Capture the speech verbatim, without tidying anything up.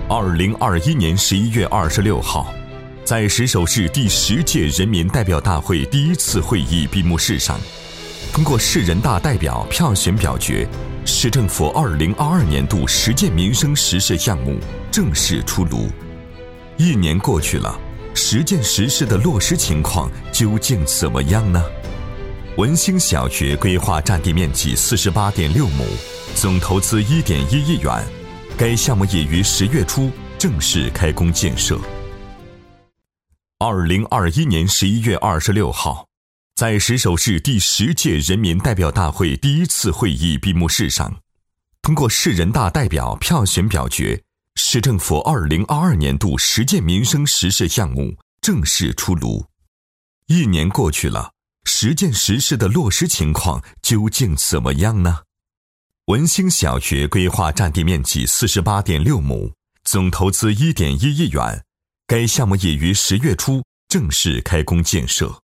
二零二一年十一月二十六号，在石首市第十届人民代表大会第一次会议闭幕式上，通过市人大代表票选表决，市政府二零二二年度十件民生实事项目正式出炉。一年过去了，十件实事的落实情况究竟怎么样呢？文兴小学规划占地面积四十八点六亩，总投资一点一亿元，该项目已于十月初正式开工建设。二零二一年十一月二十六号，在石首市第十届人民代表大会第一次会议闭幕式上，通过市人大代表票选表决，市政府二零二二年度十件民生实事项目正式出炉。一年过去了，十件实事的落实情况究竟怎么样呢？文兴小学规划占地面积四十八点六亩，总投资一点一亿元，该项目已于十月初正式开工建设。